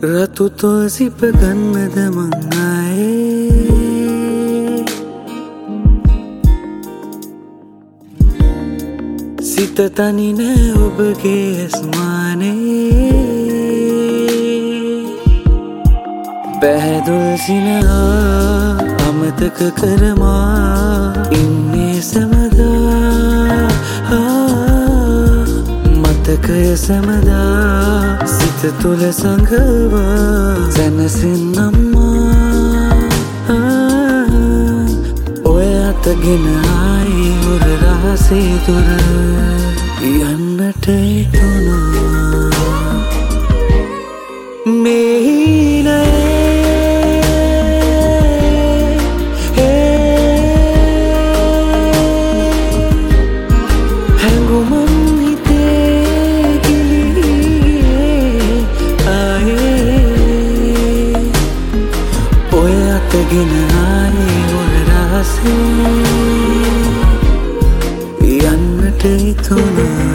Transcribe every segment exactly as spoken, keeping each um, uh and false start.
රතු තොල් සිප ගන්නද මං ආයේ සිත තනි නෑ ඔබගේ ඇස්මානේ පැහැදුල් සිනහා අමතක කරමා ඉන්නේ සැමදා මතකය සැමදා සිත තුළ සඟවා සැනසෙන්නම්මා ඔය අතගෙන ආයි උර රහසේ දුර යන්නට හිතුණා මේ ගෙන ආයේ ඔය රහසේ යන්නට හිතුණා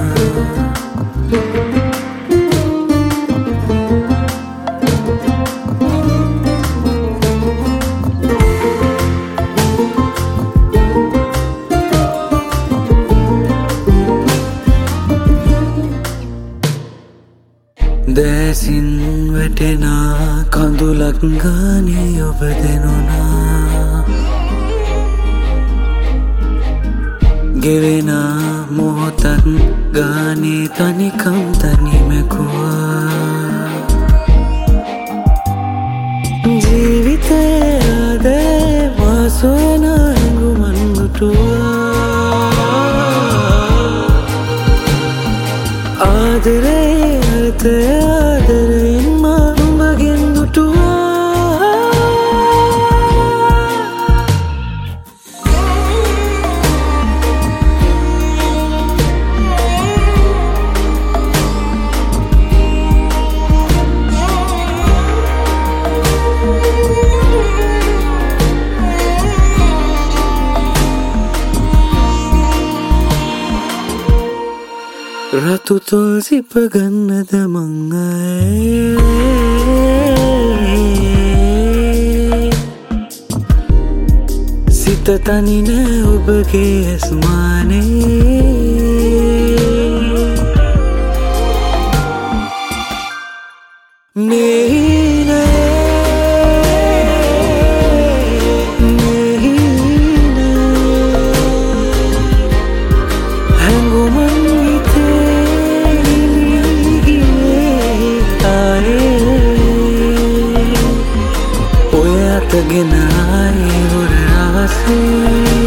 දැසින් වැටෙනා කඳුලක් ගානේ ඔබ දෙනුනා ගෙවෙනා මොහොතක් ගානේ තනිකම් තනිමැකුවා ජීවිතේ ආදරේ මාසොයන හැඟුමන් දුටුවා ආදරේ අර්ථය ආදරයෙන් මා උඹගෙන් දුටුවා රතු තොල් සිප ගන්නද මං ආයේ සිත තනි නෑ ඔබගේ ඇස්මානේ ගෙන ආයේ උර රහසේ